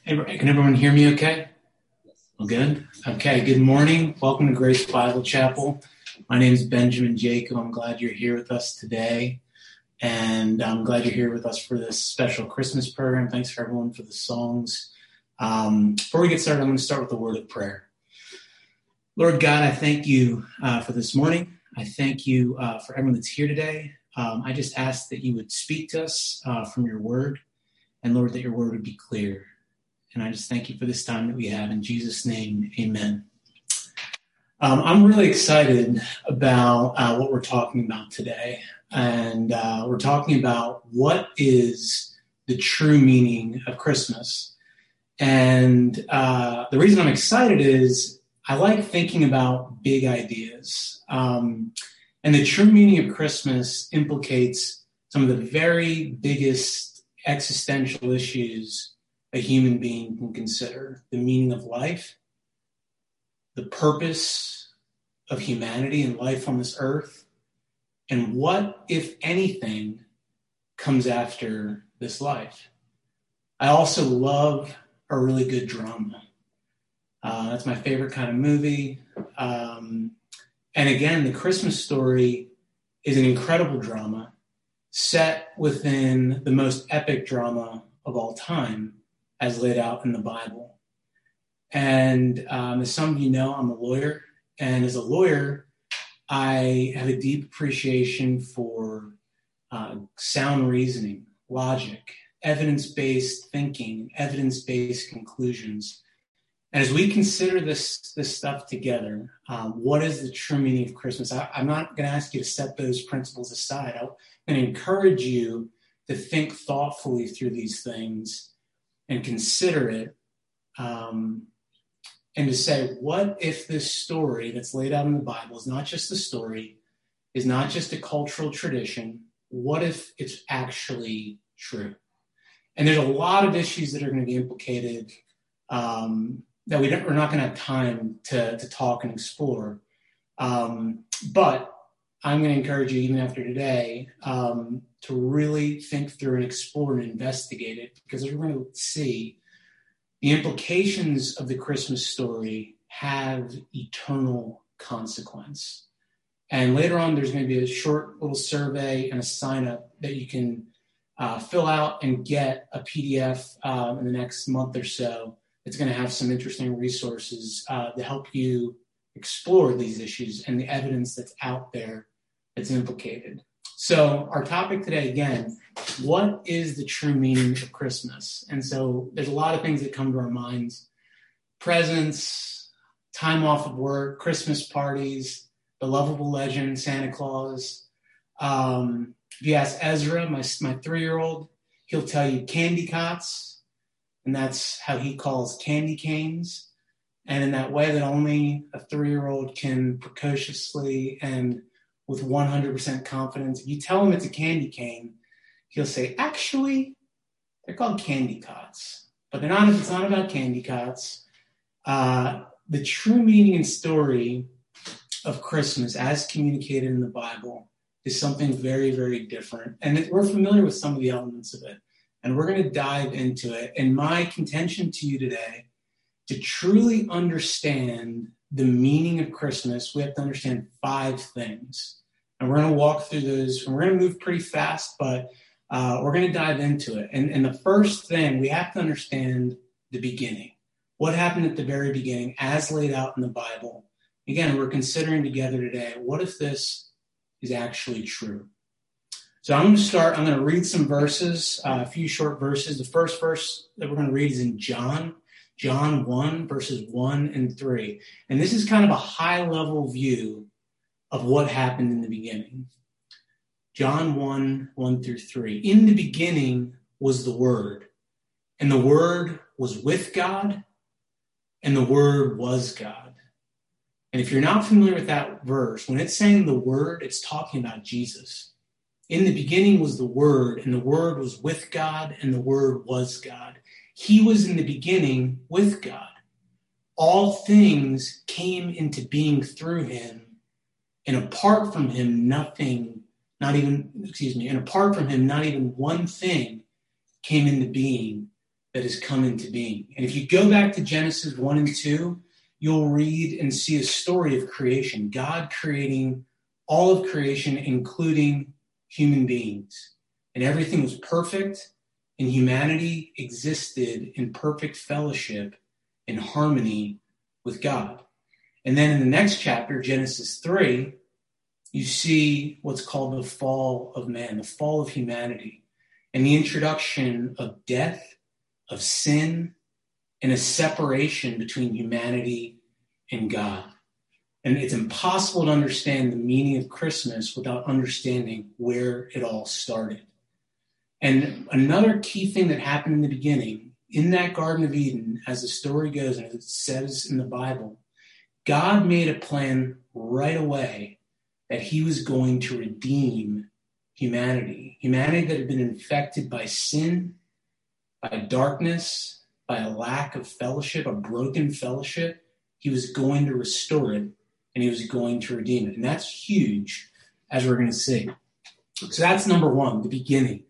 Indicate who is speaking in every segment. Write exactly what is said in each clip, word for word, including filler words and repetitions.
Speaker 1: Hey, can everyone hear me okay? Well, good. Okay, good morning. Welcome to Grace Bible Chapel. My name is Benjamin Jacob. I'm glad you're here with us today. And I'm glad you're here with us for this special Christmas program. Thanks for everyone for the songs. Um, before we get started, I'm going to start with a word of prayer. Lord God, I thank you uh, for this morning. I thank you uh, for everyone that's here today. Um, I just ask that you would speak to us uh, from your word. And Lord, that your word would be clear. And I just thank you for this time that we have. In Jesus' name, amen. Um, I'm really excited about uh, what we're talking about today. And uh, we're talking about what is the true meaning of Christmas. And uh, the reason I'm excited is I like thinking about big ideas. Um, and the true meaning of Christmas implicates some of the very biggest existential issues a human being can consider: the meaning of life, the purpose of humanity and life on this earth, and what, if anything, comes after this life. I also love a really good drama. Uh, that's my favorite kind of movie. Um, and again, The Christmas Story is an incredible drama set within the most epic drama of all time, as laid out in the Bible. And um, as some of you know, I'm a lawyer. And as a lawyer, I have a deep appreciation for uh, sound reasoning, logic, evidence-based thinking, evidence-based conclusions. And as we consider this, this stuff together, um, what is the true meaning of Christmas? I, I'm not going to ask you to set those principles aside. I'm going to encourage you to think thoughtfully through these things and consider it, um, and to say, what if this story that's laid out in the Bible is not just a story, is not just a cultural tradition? What if it's actually true? And there's a lot of issues that are going to be implicated um, that we don't, we're not going to have time to, to talk and explore. Um, but I'm going to encourage you, even after today, um, to really think through and explore and investigate it, because we're going to see the implications of the Christmas story have eternal consequence. And later on, there's going to be a short little survey and a sign up that you can uh, fill out and get a P D F uh, in the next month or so. It's going to have some interesting resources uh, to help you explore these issues and the evidence that's out there that's implicated. So our topic today, again, what is the true meaning of Christmas? And so there's a lot of things that come to our minds: presents, time off of work, Christmas parties, the lovable legend, Santa Claus. Um, if you ask Ezra, my, my three-year-old, he'll tell you candy cots, and that's how he calls candy canes. And in that way that only a three-year-old can precociously and with one hundred percent confidence, if you tell him it's a candy cane, he'll say, actually, they're called candy cots. But they're not, it's not about candy cots. Uh, the true meaning and story of Christmas, as communicated in the Bible, is something very, very different. And it, we're familiar with some of the elements of it. And we're going to dive into it. And my contention to you today, to truly understand the meaning of Christmas, we have to understand five things. And we're going to walk through those. And we're going to move pretty fast, but uh, we're going to dive into it. And, and the first thing, we have to understand the beginning. What happened at the very beginning, as laid out in the Bible? Again, we're considering together today, what if this is actually true? So I'm going to start, I'm going to read some verses, uh, a few short verses. The first verse that we're going to read is in John, John one, verses one and three. And this is kind of a high-level view of what happened in the beginning. John one, one through three. In the beginning was the Word, and the Word was with God, and the Word was God. And if you're not familiar with that verse, when it's saying the Word, it's talking about Jesus. In the beginning was the Word, and the Word was with God, and the Word was God. He was in the beginning with God. All things came into being through him, and apart from him, nothing, not even, excuse me, and apart from him, not even one thing came into being that has come into being. And if you go back to Genesis one and two, you'll read and see a story of creation, God creating all of creation, including human beings. And everything was perfect, and humanity existed in perfect fellowship and harmony with God. And then in the next chapter, Genesis three, you see what's called the fall of man, the fall of humanity, and the introduction of death, of sin, and a separation between humanity and God. And it's impossible to understand the meaning of Christmas without understanding where it all started. And another key thing that happened in the beginning, in that Garden of Eden, as the story goes and as it says in the Bible, God made a plan right away that he was going to redeem humanity. Humanity that had been infected by sin, by darkness, by a lack of fellowship, a broken fellowship. He was going to restore it, and he was going to redeem it. And that's huge, as we're going to see. So that's number one, the beginning.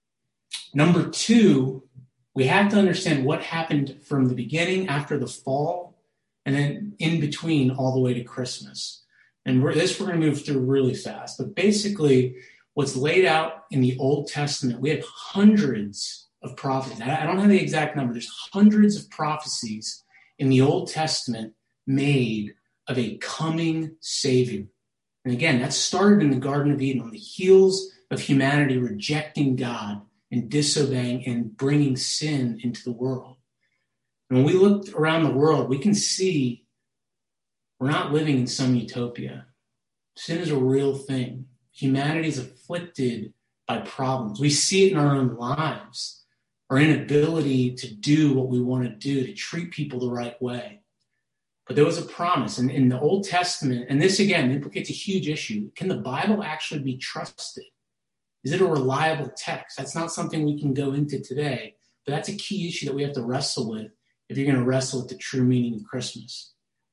Speaker 1: Number two, we have to understand what happened from the beginning after the fall and then in between all the way to Christmas. And we're, this we're going to move through really fast. But basically, what's laid out in the Old Testament, we have hundreds of prophecies. I don't have the exact number. There's hundreds of prophecies in the Old Testament made of a coming Savior. And again, that started in the Garden of Eden on the heels of humanity rejecting God and disobeying and bringing sin into the world. And when we look around the world, we can see we're not living in some utopia. Sin is a real thing. Humanity is afflicted by problems. We see it in our own lives, our inability to do what we want to do, to treat people the right way. But there was a promise. And in the Old Testament, and this again implicates a huge issue, can the Bible actually be trusted? Is it a reliable text? That's not something we can go into today, but that's a key issue that we have to wrestle with if you're going to wrestle with the true meaning of Christmas.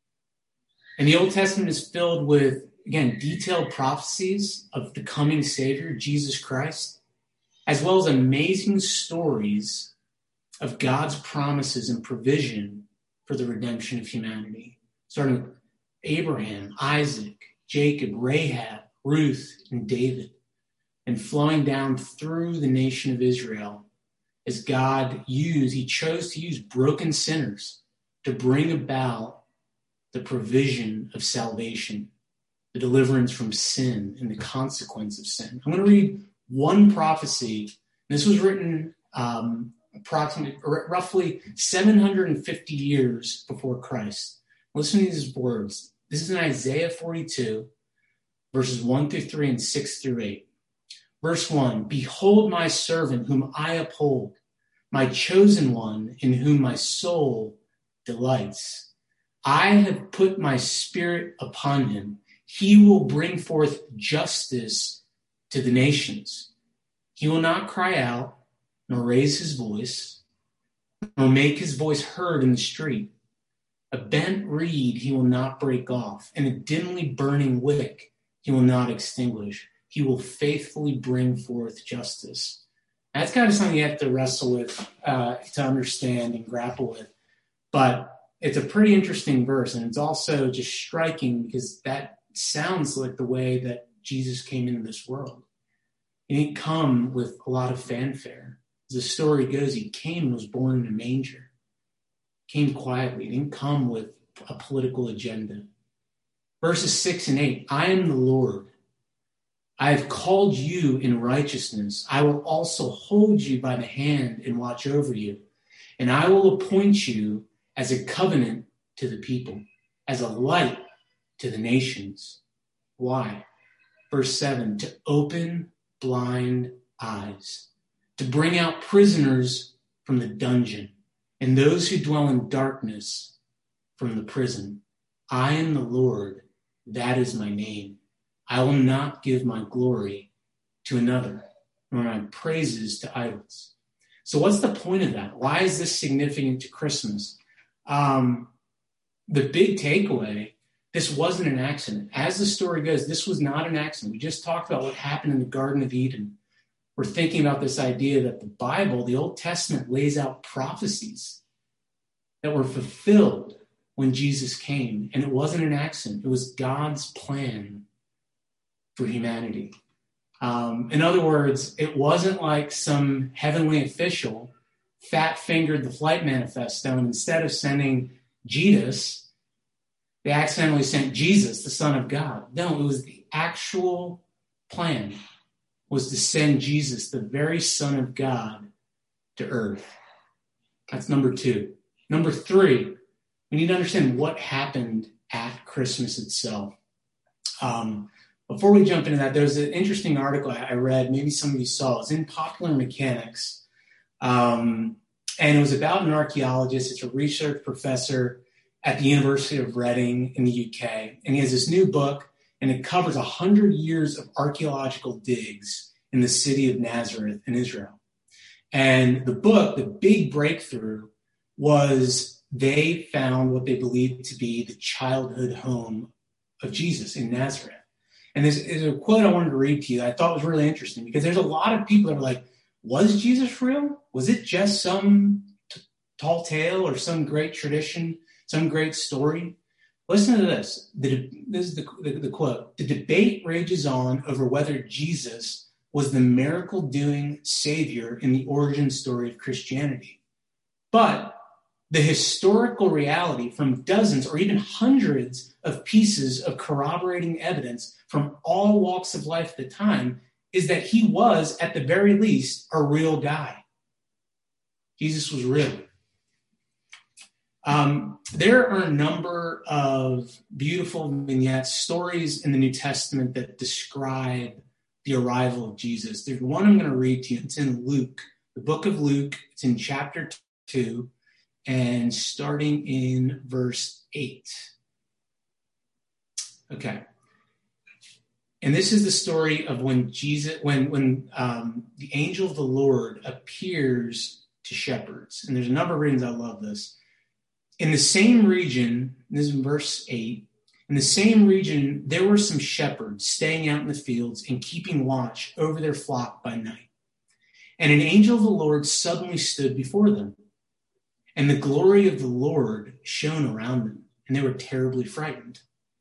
Speaker 1: And the Old Testament is filled with, again, detailed prophecies of the coming Savior, Jesus Christ, as well as amazing stories of God's promises and provision for the redemption of humanity, starting with Abraham, Isaac, Jacob, Rahab, Ruth, and David, and flowing down through the nation of Israel as God used, he chose to use broken sinners to bring about the provision of salvation, the deliverance from sin and the consequence of sin. I'm going to read one prophecy. This was written um, approximately, r- roughly seven hundred fifty years before Christ. Listen to these words. This is in Isaiah forty-two, verses one through three and six through eight. Verse one, behold my servant whom I uphold, my chosen one in whom my soul delights. I have put my spirit upon him. He will bring forth justice to the nations. He will not cry out, nor raise his voice, nor make his voice heard in the street. A bent reed he will not break off, and a dimly burning wick he will not extinguish. He will faithfully bring forth justice. That's kind of something you have to wrestle with, uh, to understand and grapple with. But it's a pretty interesting verse, and it's also just striking because that sounds like the way that Jesus came into this world. He didn't come with a lot of fanfare. As the story goes, he came and was born in a manger. Came quietly. He didn't come with a political agenda. Verses six and eight, I am the Lord. I have called you in righteousness. I will also hold you by the hand and watch over you. And I will appoint you as a covenant to the people, as a light to the nations. Why? Verse seven, to open blind eyes, to bring out prisoners from the dungeon, and those who dwell in darkness from the prison. I am the Lord, that is my name. I will not give my glory to another, nor my praises to idols. So what's the point of that? Why is this significant to Christmas? Um, the big takeaway, this wasn't an accident. As the story goes, this was not an accident. We just talked about what happened in the Garden of Eden. we're thinking about this idea that the Bible, the Old Testament, lays out prophecies that were fulfilled when Jesus came. And it wasn't an accident. It was God's plan for humanity. Um, in other words, it wasn't like some heavenly official fat-fingered the flight manifesto, and instead of sending Jesus, they accidentally sent Jesus, the Son of God. No, it was the actual plan was to send Jesus, the very Son of God, to earth. That's number two. Number three, we need to understand what happened at Christmas itself. Um, before we jump into that, there's an interesting article I read, maybe some of you saw. It's in Popular Mechanics. Um, and it was about an archaeologist. It's a research professor at the University of Reading in the U K. And he has this new book, and it covers one hundred years of archaeological digs in the city of Nazareth in Israel. And the book, the big breakthrough, was they found what they believed to be the childhood home of Jesus in Nazareth. And there's, there's a quote I wanted to read to you that I thought was really interesting, because there's a lot of people that are like, was Jesus real? Was it just some t- tall tale or some great tradition, some great story? Listen to this. The, this is the, the, the quote. The debate rages on over whether Jesus was the miracle-doing savior in the origin story of Christianity. But the historical reality from dozens or even hundreds of pieces of corroborating evidence from all walks of life at the time is that he was, at the very least, a real guy. Jesus was real. Um, there are a number of beautiful vignettes, stories in the New Testament that describe the arrival of Jesus. There's one I'm going to read to you. It's in Luke, the book of Luke. It's in chapter two, and starting in verse eight. Okay. And this is the story of when Jesus, when when um, the angel of the Lord appears to shepherds. And there's a number of reasons I love this. In the same region, this is in verse eight, in the same region, there were some shepherds staying out in the fields and keeping watch over their flock by night. And an angel of the Lord suddenly stood before them. And the glory of the Lord shone around them, and they were terribly frightened.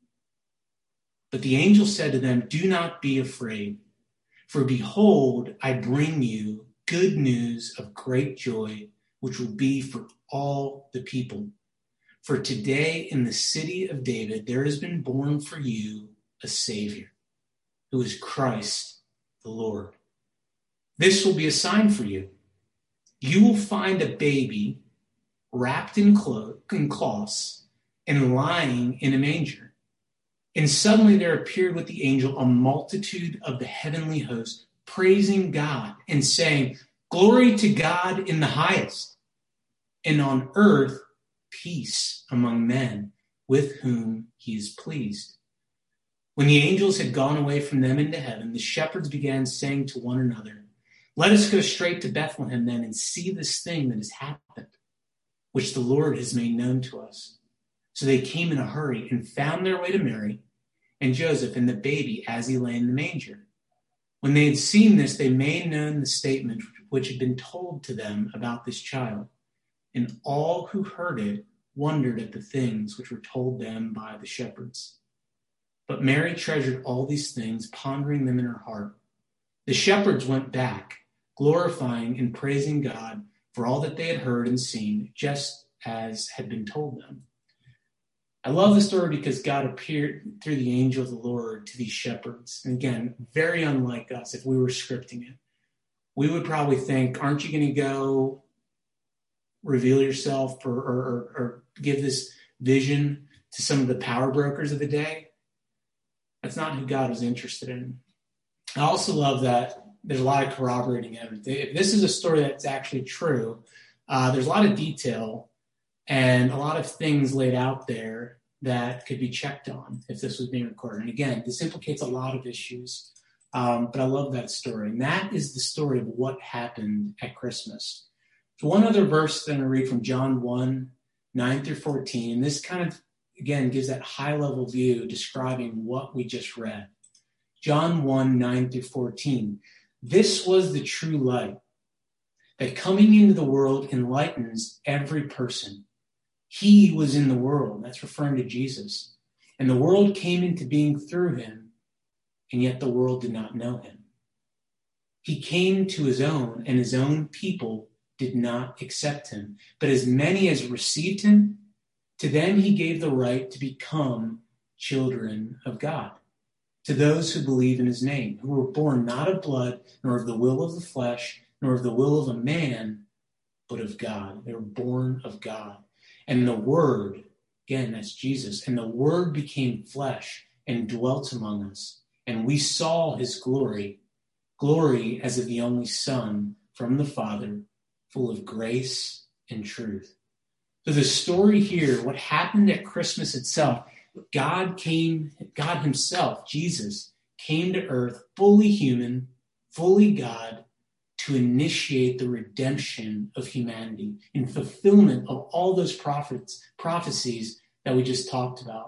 Speaker 1: But the angel said to them, "Do not be afraid, for behold, I bring you good news of great joy, which will be for all the people. For today in the city of David, there has been born for you a Savior, who is Christ the Lord. This will be a sign for you. You will find a baby wrapped in cloths and lying in a manger." And suddenly there appeared with the angel a multitude of the heavenly host, praising God and saying, "Glory to God in the highest, and on earth peace among men with whom he is pleased." When the angels had gone away from them into heaven, the shepherds began saying to one another, "Let us go straight to Bethlehem then and see this thing that has happened, which the Lord has made known to us." So they came in a hurry and found their way to Mary and Joseph and the baby as he lay in the manger. When they had seen this, they made known the statement which had been told to them about this child. And all who heard it wondered at the things which were told them by the shepherds. But Mary treasured all these things, pondering them in her heart. The shepherds went back, glorifying and praising God for all that they had heard and seen, just as had been told them. I love the story because God appeared through the angel of the Lord to these shepherds. And again, very unlike us if we were scripting it. We would probably think, aren't you going to go reveal yourself or, or, or give this vision to some of the power brokers of the day? That's not who God was interested in. I also love that there's a lot of corroborating evidence. If this is a story that's actually true, uh, there's a lot of detail and a lot of things laid out there that could be checked on if this was being recorded. And again, this implicates a lot of issues, um, but I love that story. And that is the story of what happened at Christmas. So one other verse that I'm going to read from John one, nine through fourteen, and this kind of, again, gives that high-level view describing what we just read. John one, nine through fourteen. This was the true light that coming into the world enlightens every person. He was in the world. That's referring to Jesus. And the world came into being through him, and yet the world did not know him. He came to his own, and his own people did not accept him. But as many as received him, to them he gave the right to become children of God. To those who believe in his name, who were born not of blood, nor of the will of the flesh, nor of the will of a man, but of God. They were born of God. And the Word, again, that's Jesus, and the Word became flesh and dwelt among us. And we saw his glory, glory as of the only Son from the Father, full of grace and truth. So the story here, what happened at Christmas itself, God came, God himself, Jesus, came to earth fully human, fully God, to initiate the redemption of humanity in fulfillment of all those prophets, prophecies that we just talked about.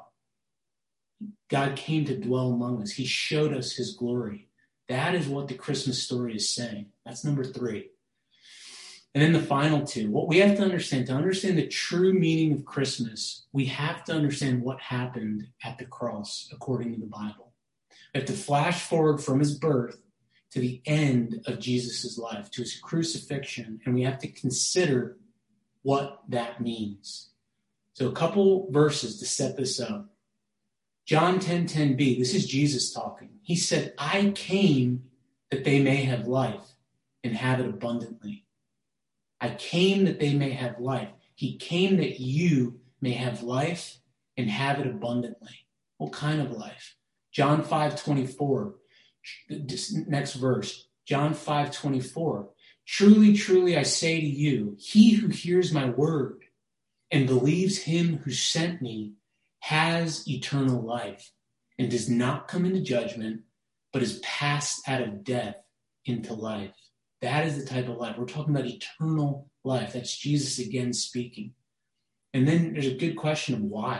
Speaker 1: God came to dwell among us. He showed us his glory. That is what the Christmas story is saying. That's number three. And then the final two, what we have to understand, to understand the true meaning of Christmas, we have to understand what happened at the cross according to the Bible. We have to flash forward from his birth to the end of Jesus' life, to his crucifixion, and we have to consider what that means. So a couple verses to set this up. John ten ten b, this is Jesus talking. He said, I came that they may have life and have it abundantly. I came that they may have life. He came that you may have life and have it abundantly. What kind of life? John five twenty-four. Next verse, John five twenty-four. Truly, truly, I say to you, he who hears my word and believes him who sent me has eternal life and does not come into judgment, but is passed out of death into life. That is the type of life. We're talking about eternal life. That's Jesus again speaking. And then there's a good question of why.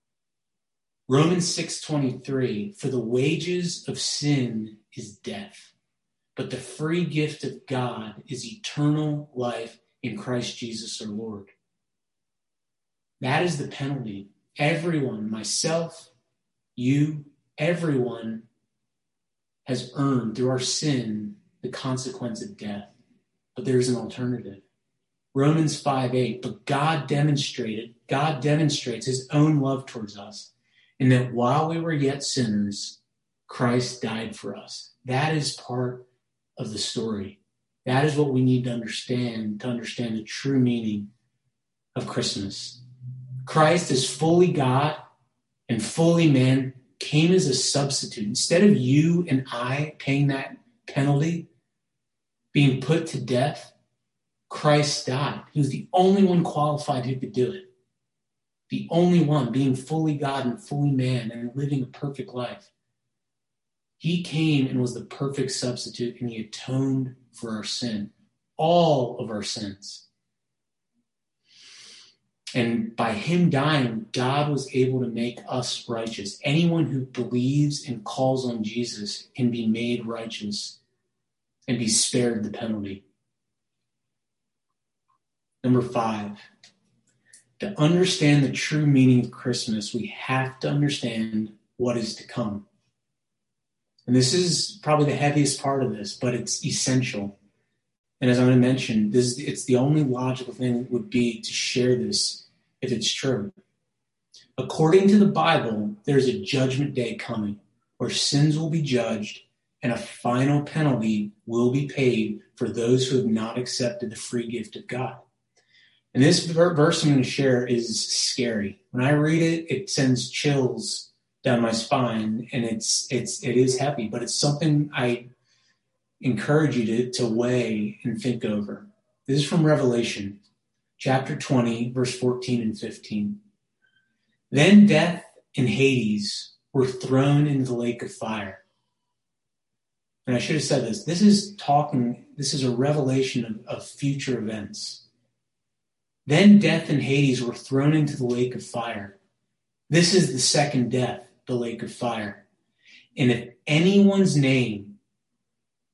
Speaker 1: Romans six twenty-three, for the wages of sin is death, but the free gift of God is eternal life in Christ Jesus our Lord. That is the penalty. Everyone, myself, you, everyone has earned through our sin the consequence of death. But there's an alternative. Romans five eight, but God demonstrated, God demonstrates his own love towards us, in that while we were yet sinners, Christ died for us. That is part of the story. That is what we need to understand to understand the true meaning of Christmas. Christ is fully God and fully man, came as a substitute. Instead of you and I paying that penalty, being put to death, Christ died. He was the only one qualified who could do it. The only one, being fully God and fully man and living a perfect life. He came and was the perfect substitute, and he atoned for our sin, all of our sins. And by him dying, God was able to make us righteous. Anyone who believes and calls on Jesus can be made righteous and be spared the penalty. Number five, to understand the true meaning of Christmas, we have to understand what is to come. And this is probably the heaviest part of this, but it's essential. And as I'm going to mention, this it's the only logical thing would be to share this if it's true. According to the Bible, there's a judgment day coming where sins will be judged and a final penalty will be paid for those who have not accepted the free gift of God. And this verse I'm going to share is scary. When I read it, it sends chills down my spine, and it's it's it is heavy, but it's something I encourage you to, to weigh and think over. This is from Revelation, chapter twenty, verse fourteen and fifteen. Then death and Hades were thrown into the lake of fire. And I should have said this. This is talking, this is a revelation of, of future events. Then death and Hades were thrown into the lake of fire. This is the second death, the lake of fire. And if anyone's name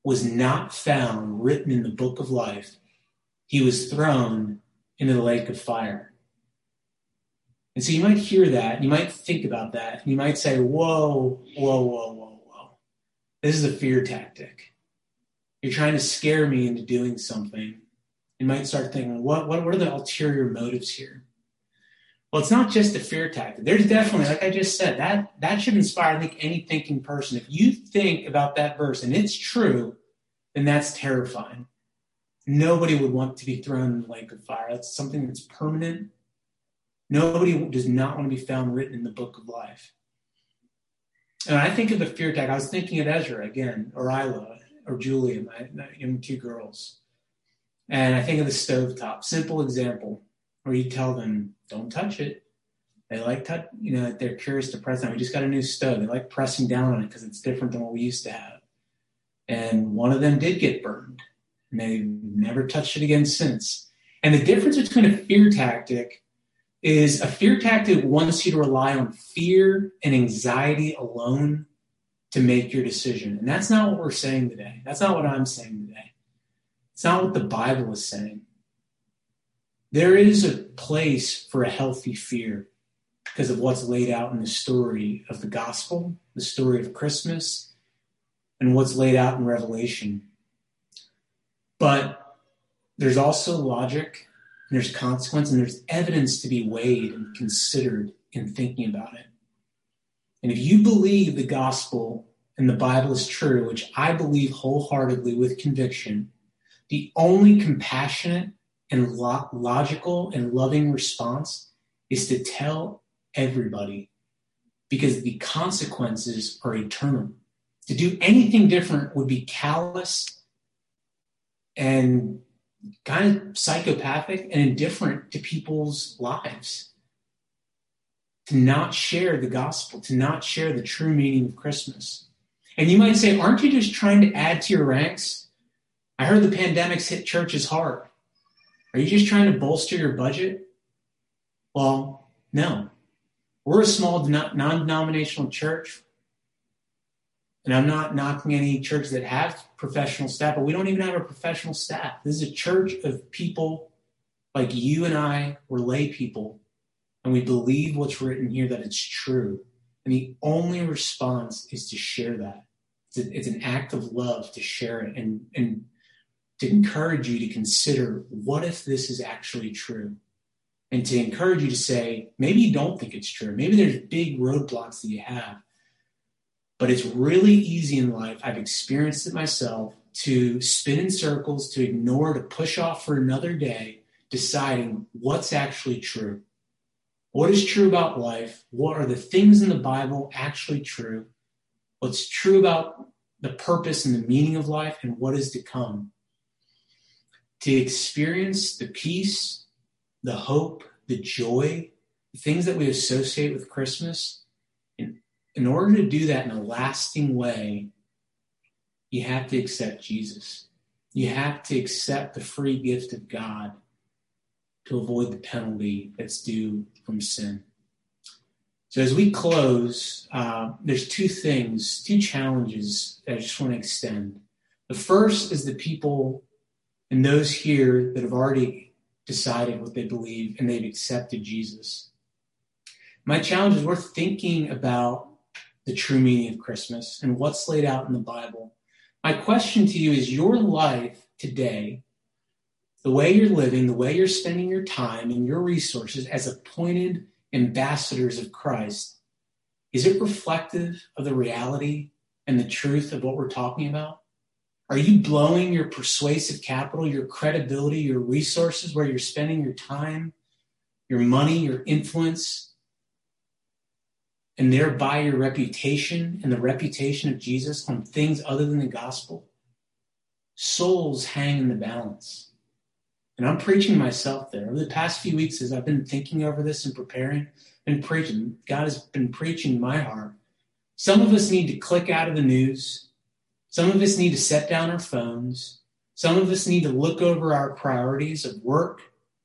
Speaker 1: was not found written in the book of life, he was thrown into the lake of fire. And so you might hear that, you might think about that, and you might say, whoa, whoa, whoa, whoa, whoa. This is a fear tactic. You're trying to scare me into doing something. You might start thinking, what, what, what are the ulterior motives here? Well, it's not just a fear tactic. There's definitely, like I just said, that, that should inspire, I think, any thinking person. If you think about that verse and it's true, then that's terrifying. Nobody would want to be thrown in the lake of fire. That's something that's permanent. Nobody does not want to be found written in the book of life. And I think of the fear tactic. I was thinking of Ezra again, or Isla, or Julia, my, my young two girls. And I think of the stovetop. Simple example where you tell them, don't touch it. They like, touch, you know, they're curious to press down. We just got a new stove. They like pressing down on it because it's different than what we used to have. And one of them did get burned. And they've never touched it again since. And the difference between a fear tactic is a fear tactic wants you to rely on fear and anxiety alone to make your decision. And that's not what we're saying today. That's not what I'm saying today. It's not what the Bible is saying. There is a place for a healthy fear because of what's laid out in the story of the gospel, the story of Christmas, and what's laid out in Revelation. But there's also logic, and there's consequence, and there's evidence to be weighed and considered in thinking about it. And if you believe the gospel and the Bible is true, which I believe wholeheartedly with conviction, the only compassionate and lo- logical and loving response is to tell everybody, because the consequences are eternal. To do anything different would be callous and kind of psychopathic and indifferent to people's lives. To not share the gospel, to not share the true meaning of Christmas. And you might say, aren't you just trying to add to your ranks? I heard the pandemic's hit churches hard. Are you just trying to bolster your budget? Well, no. We're a small non-denominational church. And I'm not knocking any church that have professional staff, but we don't even have a professional staff. This is a church of people like you and I. We're lay people, and we believe what's written here, that it's true. And the only response is to share that. It's, a, it's an act of love to share it and, and to encourage you to consider, what if this is actually true? And to encourage you to say, maybe you don't think it's true. Maybe there's big roadblocks that you have. But it's really easy in life, I've experienced it myself, to spin in circles, to ignore, to push off for another day, deciding what's actually true. What is true about life? What are the things in the Bible actually true? What's true about the purpose and the meaning of life, and what is to come? To experience the peace, the hope, the joy, the things that we associate with Christmas, in order to do that in a lasting way, you have to accept Jesus. You have to accept the free gift of God to avoid the penalty that's due from sin. So as we close, uh, there's two things, two challenges that I just want to extend. The first is the people and those here that have already decided what they believe and they've accepted Jesus. My challenge is we're thinking about the true meaning of Christmas and what's laid out in the Bible. My question to you is, your life today, the way you're living, the way you're spending your time and your resources as appointed ambassadors of Christ, is it reflective of the reality and the truth of what we're talking about? Are you blowing your persuasive capital, your credibility, your resources, where you're spending your time, your money, your influence, and thereby your reputation and the reputation of Jesus on things other than the gospel? Souls hang in the balance. And I'm preaching myself there. Over the past few weeks, as I've been thinking over this and preparing, been preaching, God has been preaching my heart. Some of us need to click out of the news. Some of us need to set down our phones. Some of us need to look over our priorities of work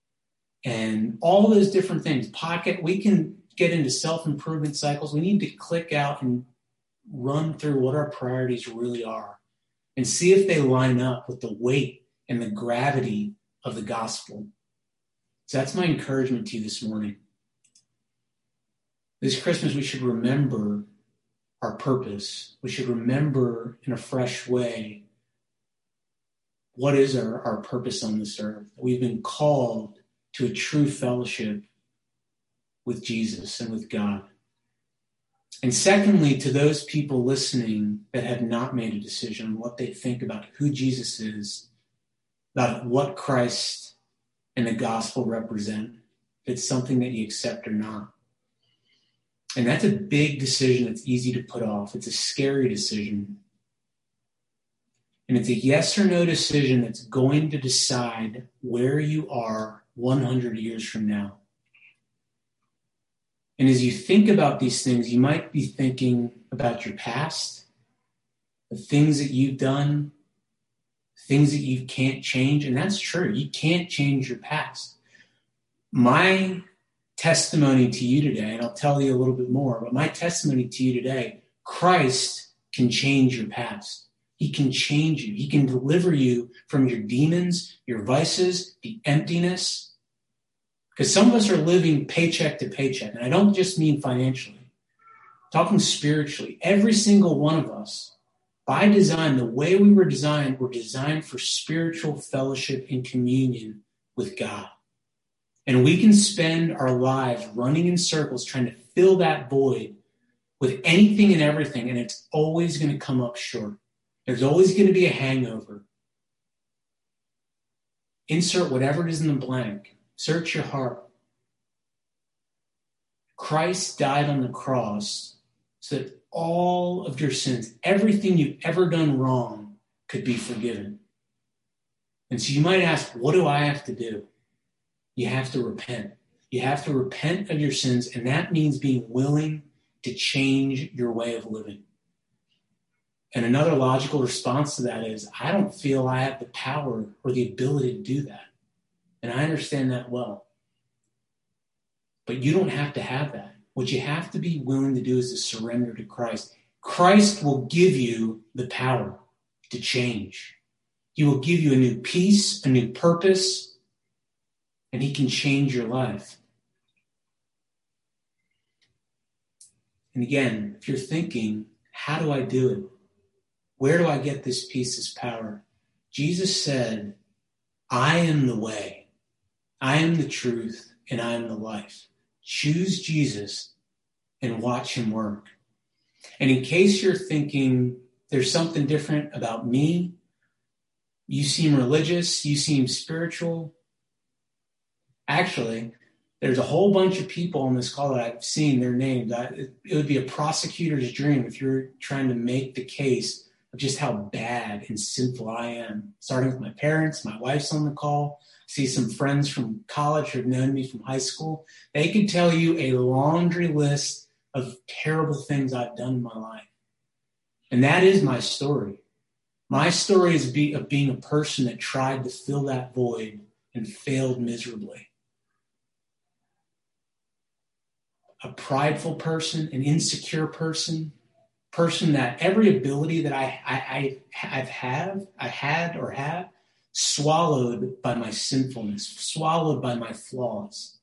Speaker 1: and all those different things. Pocket, we can get into self-improvement cycles. We need to click out and run through what our priorities really are and see if they line up with the weight and the gravity of the gospel. So that's my encouragement to you this morning. This Christmas, we should remember our purpose. We should remember in a fresh way what is our, our purpose on this earth. We've been called to a true fellowship with Jesus and with God. And secondly, to those people listening that have not made a decision on what they think about who Jesus is, about what Christ and the gospel represent, if it's something that you accept or not. And that's a big decision that's easy to put off. It's a scary decision. And it's a yes or no decision that's going to decide where you are one hundred years from now. And as you think about these things, you might be thinking about your past, the things that you've done, things that you can't change. And that's true. You can't change your past. My testimony to you today, and I'll tell you a little bit more, but my testimony to you today, Christ can change your past. He can change you. He can deliver you from your demons, your vices, the emptiness. Because some of us are living paycheck to paycheck. And I don't just mean financially. I'm talking spiritually. Every single one of us, by design, the way we were designed, we're designed for spiritual fellowship and communion with God. And we can spend our lives running in circles trying to fill that void with anything and everything, and it's always going to come up short. There's always going to be a hangover. Insert whatever it is in the blank. Search your heart. Christ died on the cross so that all of your sins, everything you've ever done wrong, could be forgiven. And so you might ask, what do I have to do? You have to repent. You have to repent of your sins, and that means being willing to change your way of living. And another logical response to that is, I don't feel I have the power or the ability to do that. And I understand that well. But you don't have to have that. What you have to be willing to do is to surrender to Christ. Christ will give you the power to change. He will give you a new peace, a new purpose, and he can change your life. And again, if you're thinking, how do I do it? Where do I get this peace, this power? Jesus said, I am the way, I am the truth, and I am the life. Choose Jesus and watch him work. And in case you're thinking there's something different about me, you seem religious, you seem spiritual. Actually, there's a whole bunch of people on this call that I've seen their names. I, it would be a prosecutor's dream if you're trying to make the case of just how bad and sinful I am. Starting with my parents, my wife's on the call. I see some friends from college who have known me from high school. They can tell you a laundry list of terrible things I've done in my life. And that is my story. My story is be, of being a person that tried to fill that void and failed miserably. A prideful person, an insecure person, person that every ability that I, I, I I've have, I had or have, swallowed by my sinfulness, swallowed by my flaws.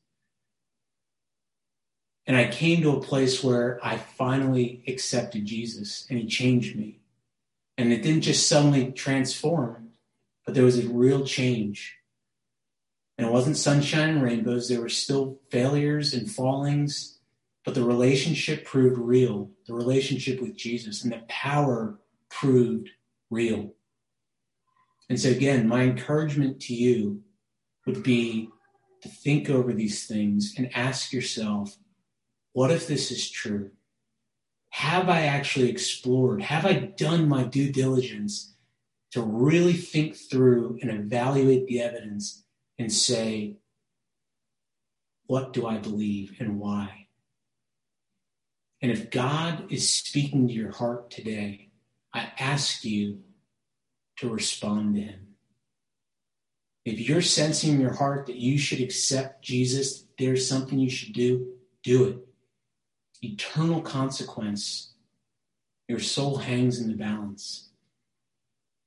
Speaker 1: And I came to a place where I finally accepted Jesus and he changed me. And it didn't just suddenly transform, but there was a real change. And it wasn't sunshine and rainbows. There were still failures and fallings. But the relationship proved real, the relationship with Jesus, and the power proved real. And so again, my encouragement to you would be to think over these things and ask yourself, what if this is true? Have I actually explored? Have I done my due diligence to really think through and evaluate the evidence and say, what do I believe and why? And if God is speaking to your heart today, I ask you to respond to him. If you're sensing in your heart that you should accept Jesus, there's something you should do, do it. Eternal consequence. Your soul hangs in the balance.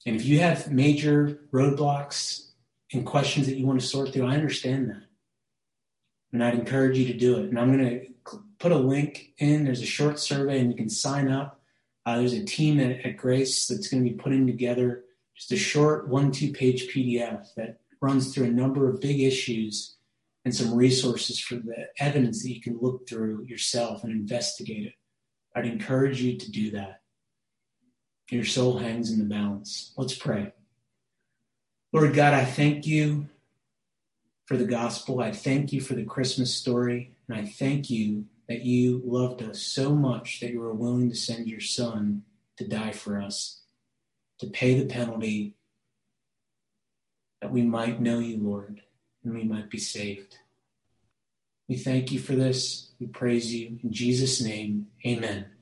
Speaker 1: And if you have major roadblocks and questions that you want to sort through, I understand that. And I'd encourage you to do it. And I'm going to put a link in. There's a short survey, and you can sign up. Uh, there's a team at, at Grace that's going to be putting together just a short one, two-page P D F that runs through a number of big issues and some resources for the evidence that you can look through yourself and investigate it. I'd encourage you to do that. Your soul hangs in the balance. Let's pray. Lord God, I thank you for the gospel. I thank you for the Christmas story. And I thank you that you loved us so much that you were willing to send your son to die for us, to pay the penalty that we might know you, Lord, and we might be saved. We thank you for this. We praise you. In Jesus' name, amen.